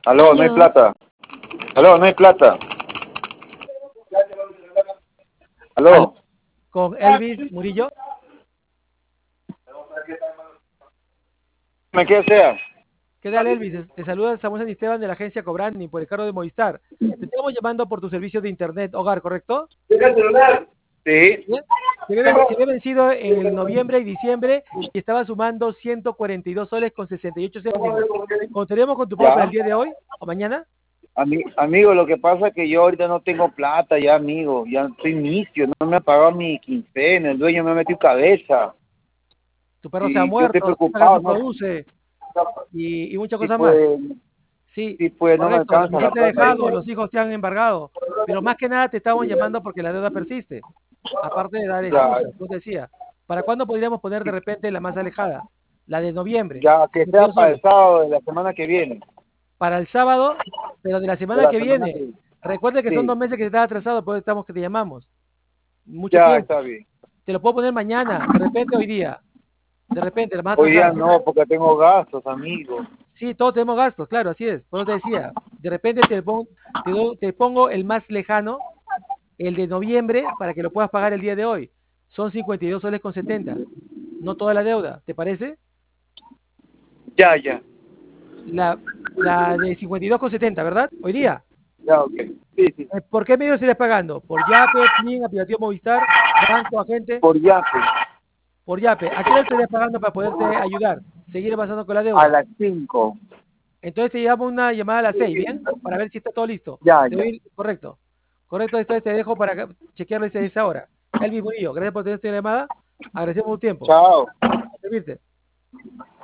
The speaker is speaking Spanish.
Aló, no hay Aló, plata. Aló, no hay plata. Aló, Aló. con Elvis Murillo. ¿Me qué sea? ¿Qué tal, Elvis? Te saluda Samuel Esteban de la agencia Cobrani por el cargo de Movistar. Te estamos llamando por tu servicio de internet hogar, ¿correcto? Deja el celular. Sí. Bien. Se ve vencido en el noviembre y diciembre y estaba sumando 142 soles con 68 céntimos. ¿Contaríamos con tu pago para Ya. el día de hoy o mañana? Amigo, lo que pasa es que yo ahorita no tengo plata ya, amigo. Ya estoy inicio, no me ha pagado mi quincena, el dueño me ha metido cabeza. Tu perro se ha Y yo estoy muerto, tu Instagram preocupado, no ¿no? produce y muchas Si cosas más. pues, Sí, si pues no me correcto. La alcanza mujer la te ha plata ahí. dejado, los hijos te han embargado. Pero más que nada te estamos llamando porque la deuda persiste. Aparte de dar Ya, excusas, como te decía. ¿Para cuándo podríamos poner de repente la más alejada? La de noviembre, ya que sea 52 para el soles. sábado de la semana que viene. Para el sábado, pero de la De semana la que semana que viene. viene. Recuerde que son Sí, 2 meses que te estás atrasado, por eso estamos que te llamamos. Mucho ya tiempo. está bien. Te lo puedo poner mañana, de repente hoy día. De repente, la más Hoy día atrasada. no, porque tengo gastos, amigo. Sí, todos tenemos gastos, claro, así es. Por eso te decía, de repente te pongo el más lejano, el de noviembre, para que lo puedas pagar el día de hoy. Son 52 soles con 70. No toda la deuda, ¿te parece? Ya, ya. La de 52,70, ¿verdad? Hoy día. Ya, ok. Sí, sí. ¿Por qué medio estarías pagando? ¿Por Yape, PLIN, aplicativo Movistar, banco, agente? Por Yape, Por Yape. ¿A qué hora estarías pagando para poderte ayudar? Seguir avanzando con la a deuda. las 5. Entonces te llamo una llamada a las 6, ¿bien? Para ver si está todo listo. Ya, Te ya. doy, correcto. Correcto, entonces te dejo para chequearlo a esa hora. Elvis Murillo, gracias por tener esta llamada. Agradecemos tu tiempo. Chao. A servirte.